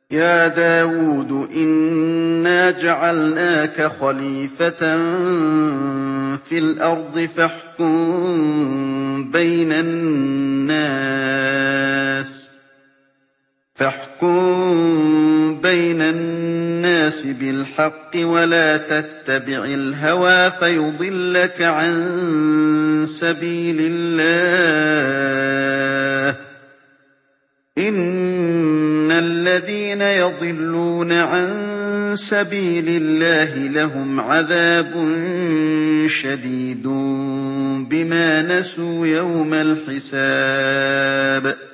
يَا دَاوُودُ إِنَّا جَعَلْنَاكَ خَلِيفَةً فِي الْأَرْضِ فاحكم بين الناس بالحق ولا تتبع الهوى فيضلك عن سبيل الله. إن الذين يضلون عن سبيل الله لهم عذاب شديد بما نسوا يوم الحساب.